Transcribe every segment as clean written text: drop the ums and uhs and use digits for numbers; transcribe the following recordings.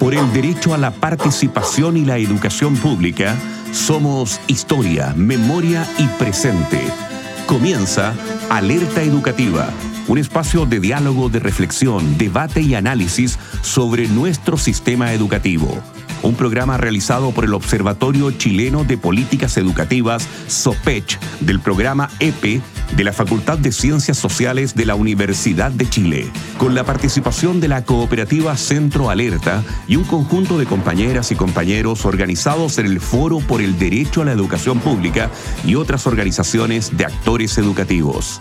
por el derecho a la participación y la educación pública, somos historia, memoria y presente. Comienza Alerta Educativa, un espacio de diálogo, de reflexión, debate y análisis sobre nuestro sistema educativo. Un programa realizado por el Observatorio Chileno de Políticas Educativas, SOPECH, del programa EPE, de la Facultad de Ciencias Sociales de la Universidad de Chile, con la participación de la cooperativa Centro Alerta y un conjunto de compañeras y compañeros organizados en el Foro por el Derecho a la Educación Pública y otras organizaciones de actores educativos.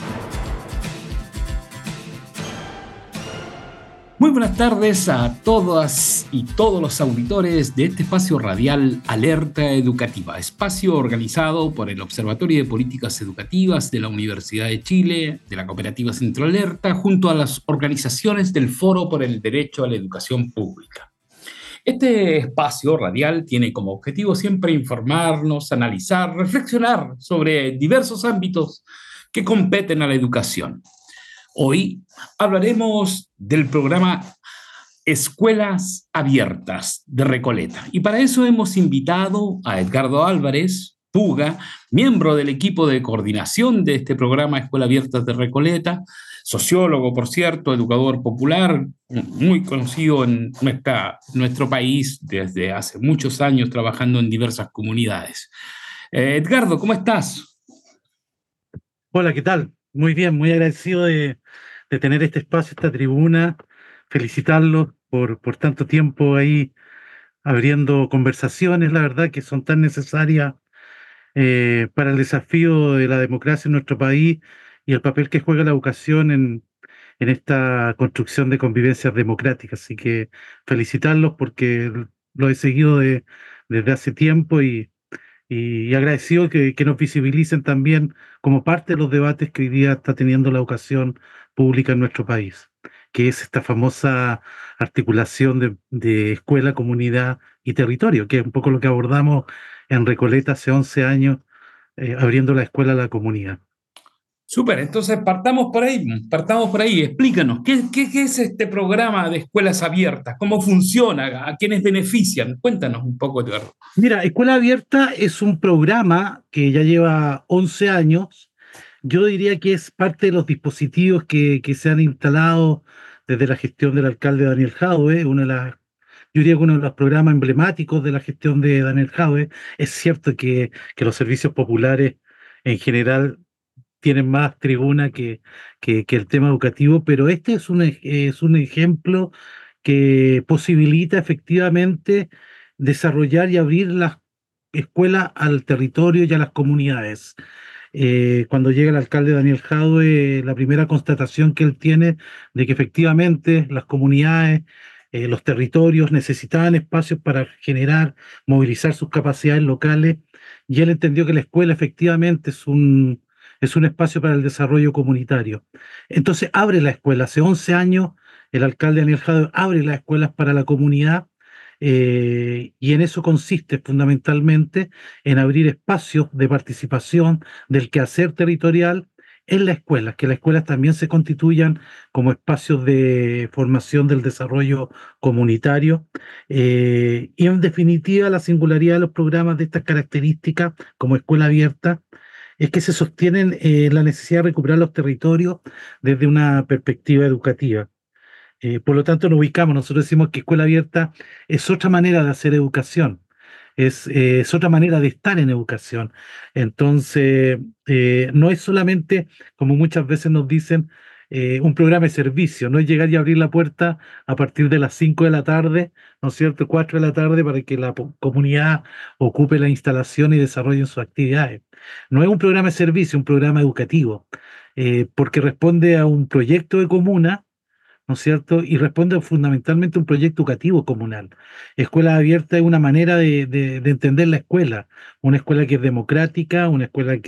Muy buenas tardes a todas y todos los auditores de este espacio radial Alerta Educativa, espacio organizado por el Observatorio de Políticas Educativas de la Universidad de Chile, de la cooperativa Centro Alerta, junto a las organizaciones del Foro por el Derecho a la Educación Pública. Este espacio radial tiene como objetivo siempre informarnos, analizar, reflexionar sobre diversos ámbitos que competen a la educación. Hoy hablaremos del programa Escuelas Abiertas de Recoleta. Y para eso hemos invitado a Edgardo Álvarez Puga, miembro del equipo de coordinación de este programa Escuelas Abiertas de Recoleta, sociólogo, por cierto, educador popular, muy conocido en nuestro país desde hace muchos años, trabajando en diversas comunidades. Edgardo, ¿cómo estás? Hola, ¿qué tal? Muy bien, muy agradecido de tener este espacio, esta tribuna, felicitarlos por tanto tiempo ahí abriendo conversaciones, la verdad, que son tan necesarias para el desafío de la democracia en nuestro país y el papel que juega la educación en esta construcción de convivencias democráticas. Así que felicitarlos porque lo he seguido desde hace tiempo y agradecido que nos visibilicen también como parte de los debates que hoy día está teniendo la educación pública en nuestro país, que es esta famosa articulación de escuela, comunidad y territorio, que es un poco lo que abordamos en Recoleta hace 11 años, abriendo la escuela a la comunidad. Súper, entonces partamos por ahí, explícanos, ¿qué es este programa de escuelas abiertas? ¿Cómo funciona? ¿A quiénes benefician? Cuéntanos un poco, Eduardo. Mira, Escuela Abierta es un programa que ya lleva 11 años. Yo diría que es parte de los dispositivos que se han instalado desde la gestión del alcalde Daniel Jadwe, yo diría que uno de los programas emblemáticos de la gestión de Daniel Jadwe. Es cierto que los servicios populares en general tienen más tribuna que el tema educativo, pero este es un ejemplo que posibilita efectivamente desarrollar y abrir las escuelas al territorio y a las comunidades. Cuando llega el alcalde Daniel Jadwe, la primera constatación que él tiene de que efectivamente las comunidades, los territorios necesitaban espacios para generar, movilizar sus capacidades locales, y él entendió que la escuela efectivamente es un espacio para el desarrollo comunitario. Entonces abre la escuela. Hace 11 años el alcalde Daniel Jadwe abre las escuelas para la comunidad, y en eso consiste fundamentalmente en abrir espacios de participación del quehacer territorial en las escuelas, que las escuelas también se constituyan como espacios de formación del desarrollo comunitario. Y en definitiva, la singularidad de los programas de estas características, como Escuela Abierta, es que se sostienen la necesidad de recuperar los territorios desde una perspectiva educativa. Por lo tanto, nos ubicamos, nosotros decimos que Escuela Abierta es otra manera de hacer educación, es otra manera de estar en educación. Entonces, no es solamente, como muchas veces nos dicen, un programa de servicio, no es llegar y abrir la puerta a partir de las 5 de la tarde, ¿no es cierto?, 4 de la tarde, para que la comunidad ocupe la instalación y desarrolle sus actividades. No es un programa de servicio, un programa educativo, porque responde a un proyecto de comuna, ¿no es cierto? Y responde fundamentalmente a un proyecto educativo comunal. Escuela Abierta es una manera de entender la escuela, una escuela que es democrática, una escuela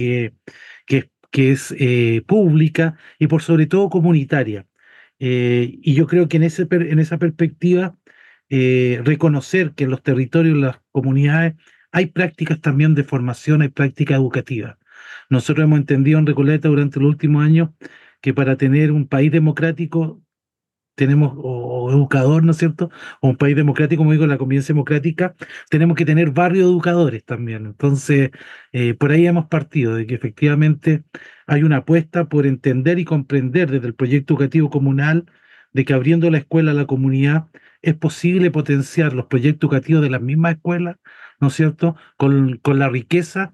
que es pública y por sobre todo comunitaria. Y yo creo que en esa perspectiva, reconocer que en los territorios, en las comunidades, hay prácticas también de formación, hay prácticas educativas. Nosotros hemos entendido en Recoleta durante los últimos años que para tener un país democrático tenemos, o educador, ¿no es cierto? O un país democrático, como digo, la convivencia democrática, tenemos que tener barrio educadores también. Entonces, por ahí hemos partido, de que efectivamente hay una apuesta por entender y comprender desde el proyecto educativo comunal, de que abriendo la escuela a la comunidad es posible potenciar los proyectos educativos de las mismas escuelas, ¿no es cierto? Con la riqueza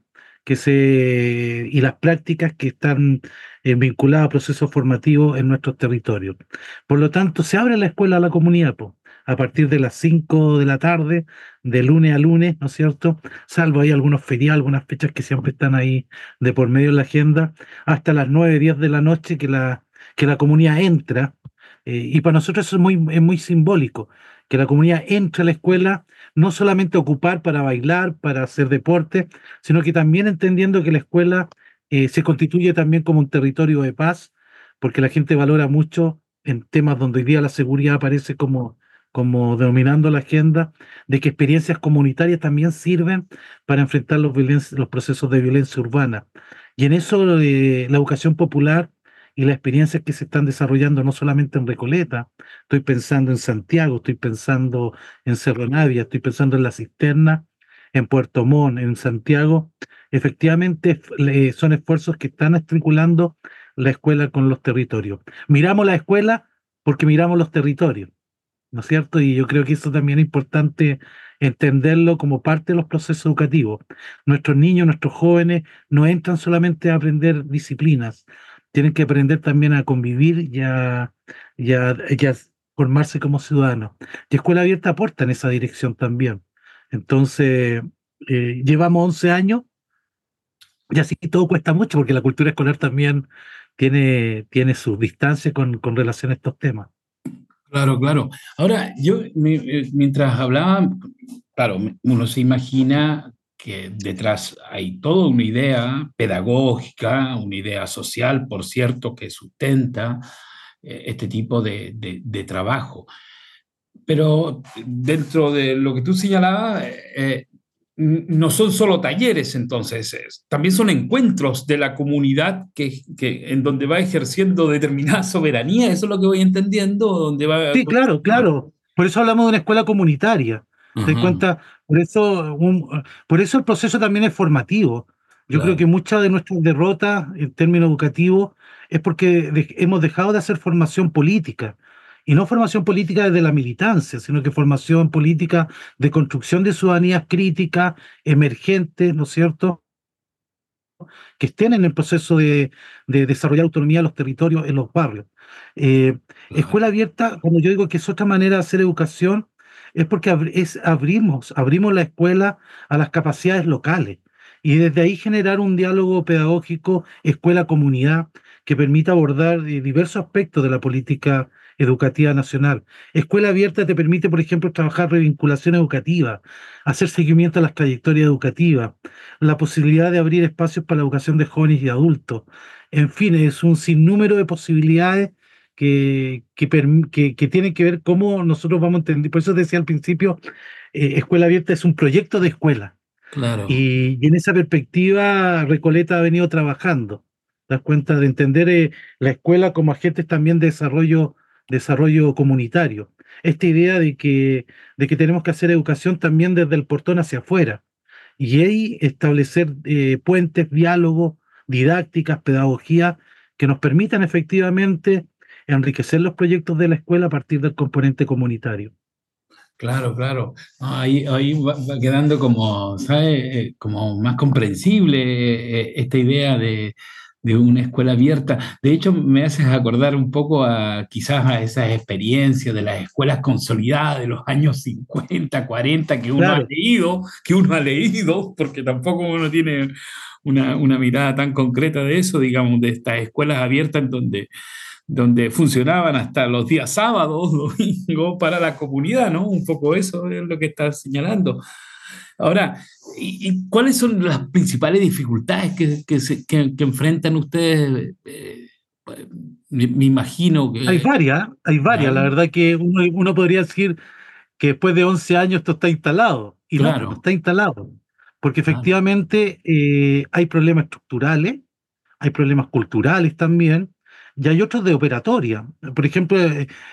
y las prácticas que están vinculadas a procesos formativos en nuestros territorios. Por lo tanto, se abre la escuela a la comunidad, po, a partir de las 5 de la tarde, de lunes a lunes, ¿no es cierto? Salvo hay algunos feriados, algunas fechas que siempre están ahí de por medio en la agenda, hasta las 9 10 de la noche que la comunidad entra. Y para nosotros eso es muy simbólico, que la comunidad entre a la escuela, no solamente ocupar para bailar, para hacer deporte, sino que también entendiendo que la escuela se constituye también como un territorio de paz, porque la gente valora mucho en temas donde hoy día la seguridad aparece como dominando la agenda, de que experiencias comunitarias también sirven para enfrentar los procesos de violencia urbana. Y en eso la educación popular y las experiencias que se están desarrollando no solamente en Recoleta, estoy pensando en Santiago, estoy pensando en Cerro Navia, estoy pensando en La Cisterna, en Puerto Montt, en Santiago, efectivamente son esfuerzos que están articulando la escuela con los territorios. Miramos la escuela porque miramos los territorios, ¿no es cierto? Y yo creo que eso también es importante entenderlo como parte de los procesos educativos. Nuestros niños, nuestros jóvenes no entran solamente a aprender disciplinas, tienen que aprender también a convivir y a formarse como ciudadanos. Y Escuela Abierta aporta en esa dirección también. Entonces, llevamos 11 años y así todo cuesta mucho porque la cultura escolar también tiene sus distancias con relación a estos temas. Claro, claro. Ahora, mientras hablaba, claro, uno se imagina que detrás hay toda una idea pedagógica, una idea social, por cierto, que sustenta este tipo de trabajo. Pero dentro de lo que tú señalabas, no son solo talleres, entonces, también son encuentros de la comunidad en donde va ejerciendo determinada soberanía, eso es lo que voy entendiendo, donde va... Sí, claro, claro. Por eso hablamos de una escuela comunitaria. ¿Te das Ajá, cuenta? Por eso el proceso también es formativo. Yo creo que claro, muchas de nuestras derrotas en términos educativos es porque hemos dejado de hacer formación política. Y no formación política desde la militancia, sino que formación política de construcción de ciudadanías críticas, emergentes, ¿no es cierto? Que estén en el proceso de desarrollar autonomía de los territorios en los barrios. Eh, claro. Escuela abierta, cuando yo digo que es otra manera de hacer educación, es porque abrimos la escuela a las capacidades locales y desde ahí generar un diálogo pedagógico escuela-comunidad que permita abordar diversos aspectos de la política educativa nacional. Escuela abierta te permite, por ejemplo, trabajar revinculación educativa, hacer seguimiento a las trayectorias educativas, la posibilidad de abrir espacios para la educación de jóvenes y adultos. En fin, es un sinnúmero de posibilidades que tienen que ver cómo nosotros vamos a entender. Por eso decía al principio, Escuela Abierta es un proyecto de escuela. Claro. Y en esa perspectiva, Recoleta ha venido trabajando. ¿Te das cuenta de entender la escuela como agentes también de desarrollo comunitario? Esta idea de que tenemos que hacer educación también desde el portón hacia afuera y ahí establecer puentes, diálogos, didácticas, pedagogía que nos permitan efectivamente enriquecer los proyectos de la escuela a partir del componente comunitario. Claro, claro. No, ahí va quedando como, ¿sabes? Como más comprensible esta idea de una escuela abierta. De hecho, me haces acordar un poco quizás a esas experiencias de las escuelas consolidadas de los años 50, 40 Claro, que uno ha leído, porque tampoco uno tiene una mirada tan concreta de eso, digamos, de estas escuelas abiertas en donde funcionaban hasta los días sábados, domingos, para la comunidad, ¿no? Un poco eso es lo que estás señalando. Ahora, ¿y cuáles son las principales dificultades que enfrentan ustedes? Me imagino que... hay varias. La Claro, verdad que uno podría decir que después de 11 años esto está instalado. Y no, pues no claro, está instalado. Porque claro, efectivamente hay problemas estructurales, hay problemas culturales también, y hay otros de operatoria. Por ejemplo,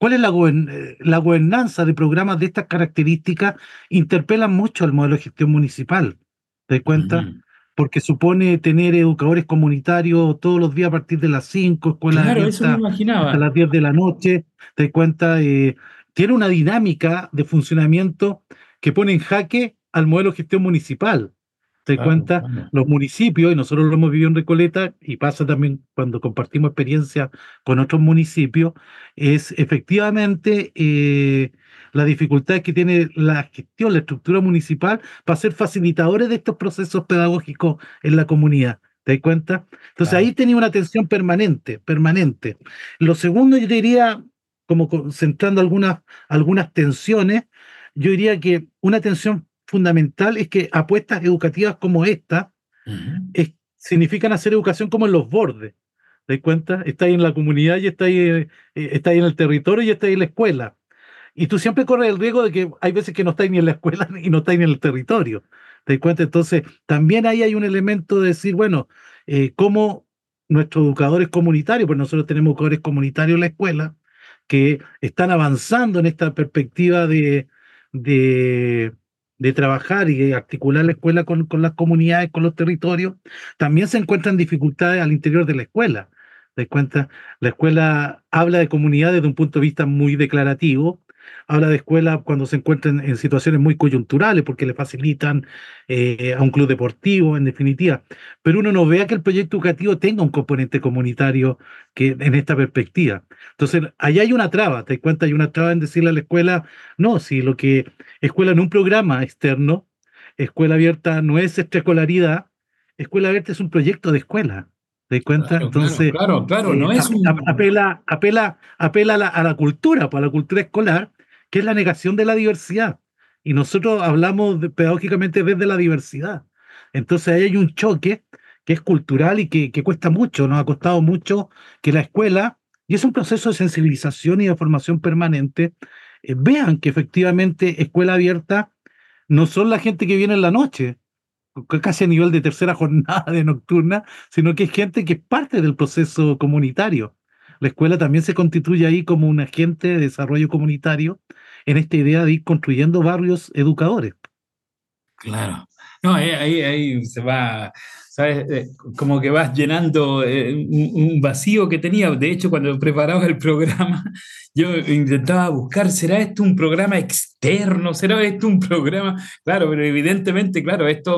¿Cuál es la gobernanza de programas de estas características? Interpelan mucho al modelo de gestión municipal, ¿te das cuenta? Ujú. Porque supone tener educadores comunitarios todos los días a partir de las 5, escuelas Claro, eso me abiertas hasta imaginaba. las 10 de la noche, ¿te das cuenta? Tiene una dinámica de funcionamiento que pone en jaque al modelo de gestión municipal. ¿Te das Claro, cuenta? claro. Los municipios, y nosotros lo hemos vivido en Recoleta, y pasa también cuando compartimos experiencia con otros municipios, es efectivamente la dificultad que tiene la gestión, la estructura municipal para ser facilitadores de estos procesos pedagógicos en la comunidad. ¿Te das cuenta? Entonces Claro. ahí tenía una tensión permanente, permanente. Lo segundo, yo diría, como concentrando algunas tensiones, yo diría que una tensión fundamental es que apuestas educativas como esta Ujú. significan hacer educación como en los bordes. ¿Te das cuenta? Está ahí en la comunidad y está ahí en el territorio y está ahí en la escuela. Y tú siempre corres el riesgo de que hay veces que no estáis ni en la escuela y no estáis ni en el territorio. ¿Te das cuenta? Entonces, también ahí hay un elemento de decir, bueno, cómo nuestros educadores comunitarios, pues nosotros tenemos educadores comunitarios en la escuela, que están avanzando en esta perspectiva de, de trabajar y de articular la escuela con las comunidades, con los territorios, también se encuentran dificultades al interior de la escuela. ¿Te das cuenta? La escuela habla de comunidad desde un punto de vista muy declarativo, habla de escuela cuando se encuentran en situaciones muy coyunturales porque le facilitan a un club deportivo, en definitiva. Pero uno no vea que el proyecto educativo tenga un componente comunitario que, en esta perspectiva. Entonces, allá hay una traba, te das cuenta, hay una traba en decirle a la escuela, no, si lo que escuela no es un programa externo, escuela abierta no es extraescolaridad, escuela abierta es un proyecto de escuela. ¿Te das cuenta? Claro, claro, Entonces, claro, claro. No es un. apela a la cultura, pues, a la cultura escolar, que es la negación de la diversidad. Y nosotros hablamos pedagógicamente desde la diversidad. Entonces ahí hay un choque que es cultural y que cuesta mucho, nos ha costado mucho que la escuela, y es un proceso de sensibilización y de formación permanente, vean que efectivamente escuela abierta no son la gente que viene en la noche, casi a nivel de tercera jornada de nocturna, sino que es gente que es parte del proceso comunitario. La escuela también se constituye ahí como un agente de desarrollo comunitario en esta idea de ir construyendo barrios educadores. Claro. No, ahí se va, ¿sabes? Como que vas llenando un vacío que tenía. De hecho, cuando preparaba el programa, yo intentaba buscar, ¿será esto un programa externo? ¿Será esto un programa? Claro, pero evidentemente, claro, esto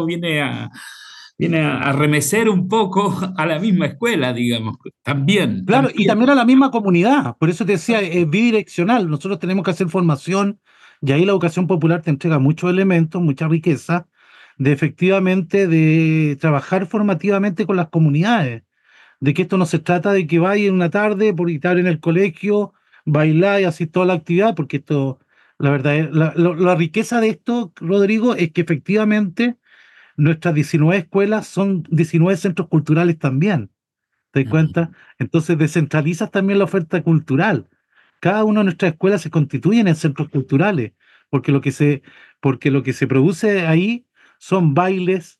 viene a remecer un poco a la misma escuela, digamos. También, Claro, y también. también a la misma comunidad. Por eso te decía, es bidireccional. Nosotros tenemos que hacer formación y ahí la educación popular te entrega muchos elementos, mucha riqueza, de efectivamente de trabajar formativamente con las comunidades. De que esto no se trata de que vaya en una tarde, por estar en el colegio, bailar y así toda la actividad, porque esto, la verdad, la riqueza de esto, Rodrigo, es que efectivamente nuestras 19 escuelas son 19 centros culturales también. ¿Te das cuenta? Entonces descentralizas también la oferta cultural. Cada una de nuestras escuelas se constituyen en centros culturales, porque lo que se, porque lo que se produce ahí son bailes,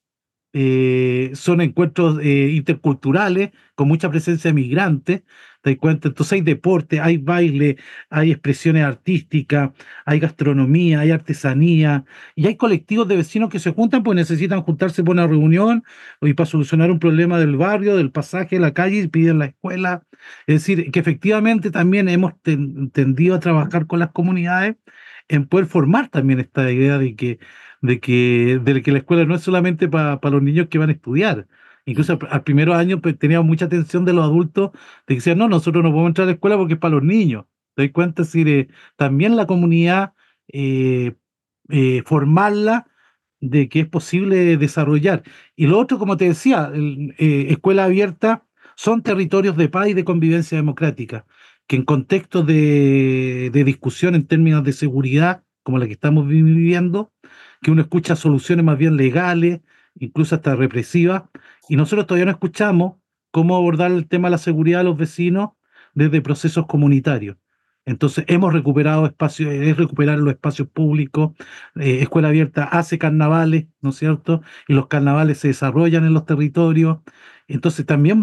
son encuentros interculturales con mucha presencia de migrantes. ¿Te das cuenta? Entonces hay deporte, hay baile, hay expresiones artísticas, hay gastronomía, hay artesanía, y hay colectivos de vecinos que se juntan pues necesitan juntarse por una reunión y para solucionar un problema del barrio, del pasaje, de la calle, y piden la escuela. Es decir, que efectivamente también hemos tendido a trabajar con las comunidades en poder formar también esta idea de que la escuela no es solamente para los niños que van a estudiar. Incluso al primer año pues, teníamos mucha atención de los adultos de que decían, no, nosotros no podemos entrar a la escuela porque es para los niños. ¿Te das cuenta? Es decir, también la comunidad, eh, formarla de que es posible desarrollar. Y lo otro, como te decía, escuela abierta son territorios de paz y de convivencia democrática, que en contextos de discusión en términos de seguridad, como la que estamos viviendo, que uno escucha soluciones más bien legales, incluso hasta represivas, y nosotros todavía no escuchamos cómo abordar el tema de la seguridad de los vecinos desde procesos comunitarios. Entonces, hemos recuperado espacios, es recuperar los espacios públicos. Escuela Abierta hace carnavales, ¿no es cierto? Y los carnavales se desarrollan en los territorios. Entonces, también vas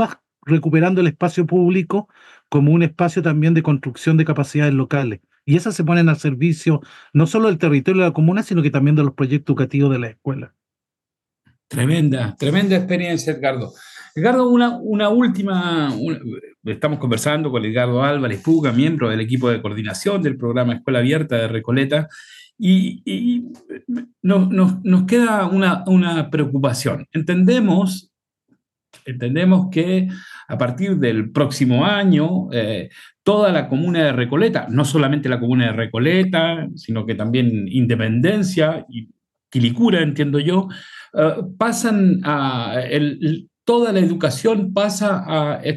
recuperando el espacio público como un espacio también de construcción de capacidades locales. Y esas se ponen al servicio no solo del territorio de la comuna, sino que también de los proyectos educativos de la escuela. Tremenda, tremenda experiencia, Edgardo. Edgardo, una última, estamos conversando con Edgardo Álvarez Puga, miembro del equipo de coordinación del programa Escuela Abierta de Recoleta, y nos queda una preocupación. Entendemos que a partir del próximo año, toda la comuna de Recoleta, no solamente la comuna de Recoleta, sino que también Independencia y Quilicura, entiendo yo, pasan toda la educación pasa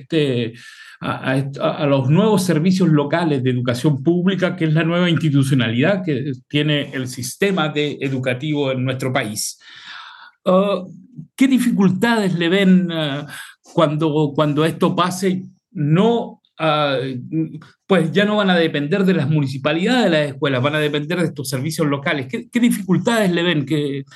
a los nuevos servicios locales de educación pública, que es la nueva institucionalidad que tiene el sistema educativo en nuestro país. ¿Qué dificultades le ven cuando esto pase? No, pues ya no van a depender de las municipalidades de las escuelas, van a depender de estos servicios locales. ¿Qué dificultades le ven?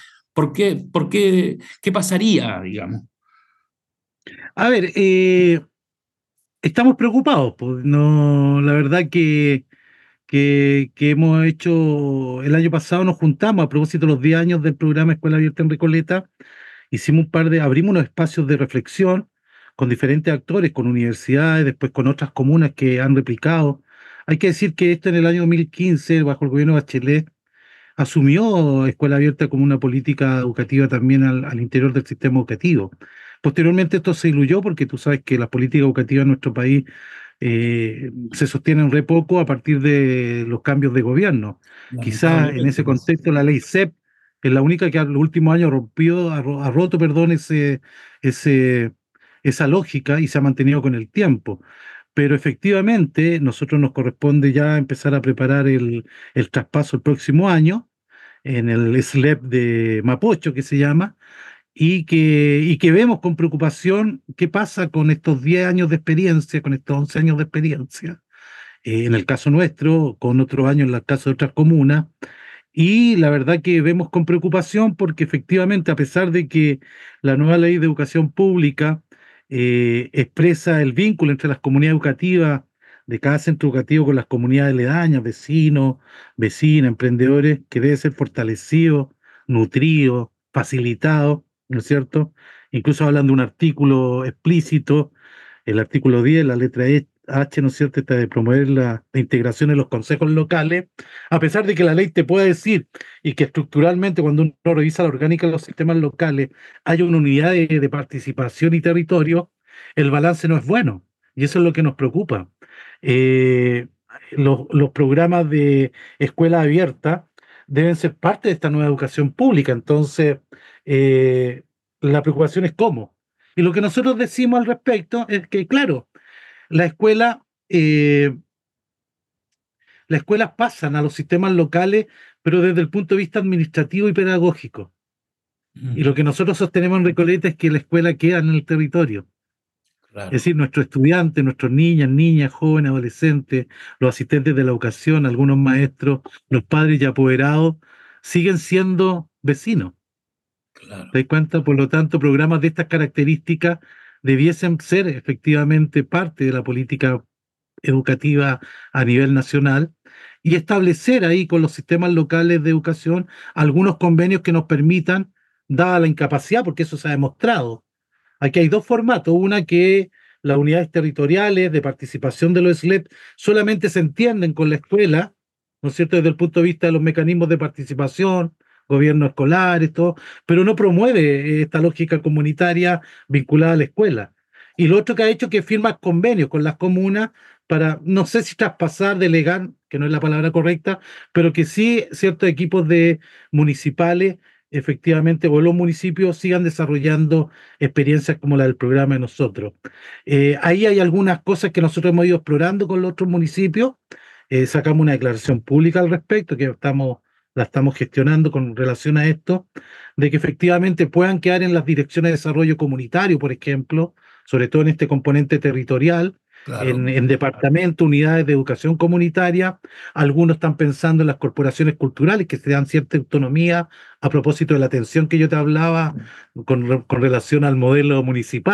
¿Qué pasaría, digamos? A ver, estamos preocupados, pues. No, la verdad que hemos hecho, el año pasado nos juntamos a propósito de los 10 años del programa Escuela Abierta en Recoleta, hicimos abrimos unos espacios de reflexión con diferentes actores, con universidades, después con otras comunas que han replicado. Hay que decir que esto en el año 2015, bajo el gobierno de Bachelet, asumió Escuela Abierta como una política educativa también al interior del sistema educativo. Posteriormente esto se diluyó porque tú sabes que las políticas educativas en nuestro país se sostienen re poco a partir de los cambios de gobierno. Quizás en ese contexto la ley CEP es la única que en los últimos años ha roto, perdón, esa lógica y se ha mantenido con el tiempo. Pero efectivamente, nosotros nos corresponde ya empezar a preparar el traspaso el próximo año en el SLEP de Mapocho, que se llama, y que vemos con preocupación qué pasa con estos 10 años de experiencia, con estos 11 años de experiencia, en el caso nuestro, con otros años en el caso de otras comunas, y la verdad que vemos con preocupación porque efectivamente, a pesar de que la nueva ley de educación pública expresa el vínculo entre las comunidades educativas de cada centro educativo con las comunidades aledañas, vecinos, vecinas, emprendedores, que debe ser fortalecido, nutrido, facilitado, ¿no es cierto? Incluso hablan de un artículo explícito, el artículo 10, la letra H, ¿no es cierto?, está de promover la integración en los consejos locales, a pesar de que la ley te puede decir y que estructuralmente cuando uno revisa la orgánica de los sistemas locales hay una unidad de participación y territorio, el balance no es bueno y eso es lo que nos preocupa. Eh, los programas de escuela abierta deben ser parte de esta nueva educación pública, entonces la preocupación es cómo. Y lo que nosotros decimos al respecto es que, claro, la escuela, las escuelas pasan a los sistemas locales, pero desde el punto de vista administrativo y pedagógico. Y lo que nosotros sostenemos en Recoleta es que la escuela queda en el territorio. Claro. Es decir, nuestros estudiantes, nuestros niñas, jóvenes, adolescentes, los asistentes de la educación, algunos maestros, los padres y apoderados, siguen siendo vecinos. Claro. ¿Te das cuenta? Por lo tanto, programas de estas características debiesen ser efectivamente parte de la política educativa a nivel nacional y establecer ahí con los sistemas locales de educación algunos convenios que nos permitan, dada la incapacidad, porque eso se ha demostrado. Aquí hay dos formatos, una que las unidades territoriales de participación de los SLEP solamente se entienden con la escuela, ¿no es cierto?, desde el punto de vista de los mecanismos de participación, gobierno escolar, todo, pero no promueve esta lógica comunitaria vinculada a la escuela. Y lo otro que ha hecho es que firma convenios con las comunas para, no sé si traspasar, delegar, que no es la palabra correcta, pero que sí ciertos equipos de municipales, efectivamente, o los municipios sigan desarrollando experiencias como la del programa de nosotros. Ahí hay algunas cosas que nosotros hemos ido explorando con los otros municipios. Sacamos una declaración pública al respecto, que la estamos gestionando con relación a esto, de que efectivamente puedan quedar en las direcciones de desarrollo comunitario, por ejemplo, sobre todo en este componente territorial, claro, en departamentos, unidades de educación comunitaria. Algunos están pensando en las corporaciones culturales que se dan cierta autonomía a propósito de la atención que yo te hablaba con relación al modelo municipal,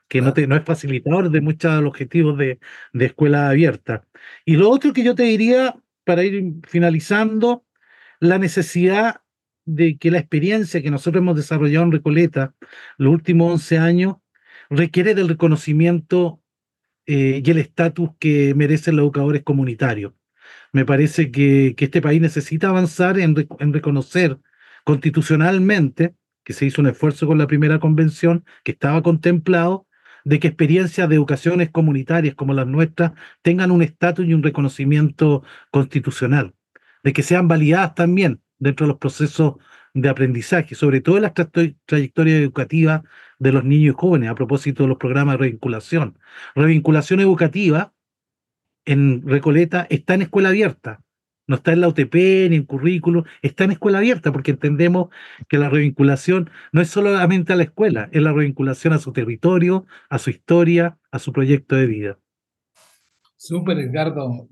que no es facilitador de muchos de los objetivos de escuela abierta. Y lo otro que yo te diría, para ir finalizando, la necesidad de que la experiencia que nosotros hemos desarrollado en Recoleta los últimos 11 años requiere del reconocimiento y el estatus que merecen los educadores comunitarios. Me parece que este país necesita avanzar en reconocer constitucionalmente, que se hizo un esfuerzo con la primera convención, que estaba contemplado, de que experiencias de educaciones comunitarias como las nuestras tengan un estatus y un reconocimiento constitucional, de que sean validadas también dentro de los procesos de aprendizaje, sobre todo en las trayectorias educativas de los niños y jóvenes, a propósito de los programas de revinculación. Revinculación educativa en Recoleta está en escuela abierta, no está en la UTP ni en currículo, está en escuela abierta, porque entendemos que la revinculación no es solamente a la escuela, es la revinculación a su territorio, a su historia, a su proyecto de vida. Súper, Edgardo.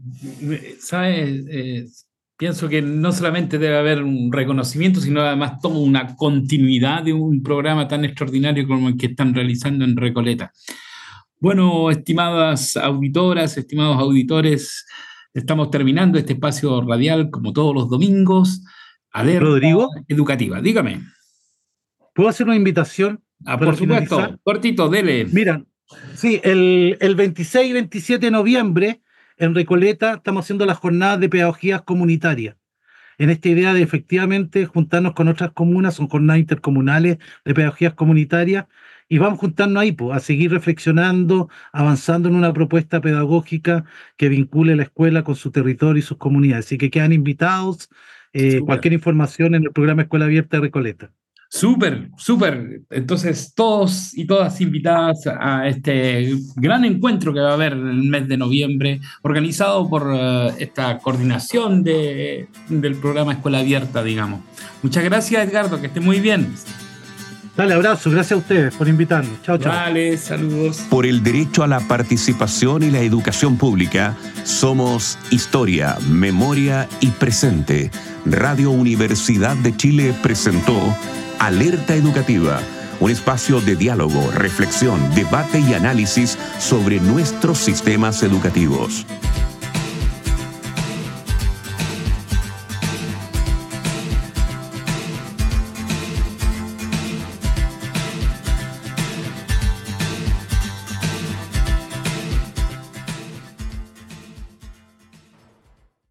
¿Sabes? Pienso que no solamente debe haber un reconocimiento, sino además toda una continuidad de un programa tan extraordinario como el que están realizando en Recoleta. Bueno, estimadas auditoras, estimados auditores, estamos terminando este espacio radial como todos los domingos. Alerta Rodrigo, educativa. Dígame. ¿puedo hacer una invitación? Por supuesto, finalizar? cortito, dele. Mira, sí, el 26 y 27 de noviembre en Recoleta estamos haciendo las jornadas de pedagogías comunitarias. En esta idea de efectivamente juntarnos con otras comunas, son jornadas intercomunales de pedagogías comunitarias, y vamos a juntarnos ahí, pues, a seguir reflexionando, avanzando en una propuesta pedagógica que vincule la escuela con su territorio y sus comunidades. Así que quedan invitados, cualquier información en el programa Escuela Abierta de Recoleta. Súper, súper. Entonces, todos y todas invitadas a este gran encuentro que va a haber en el mes de noviembre, organizado por esta coordinación del programa Escuela Abierta, digamos. Muchas gracias, Edgardo, que esté muy bien. Dale, abrazo, gracias a ustedes por invitarnos. Chao, chao. Vale, saludos. Por el derecho a la participación y la educación pública, somos Historia, Memoria y Presente. Radio Universidad de Chile presentó Alerta Educativa, un espacio de diálogo, reflexión, debate y análisis sobre nuestros sistemas educativos.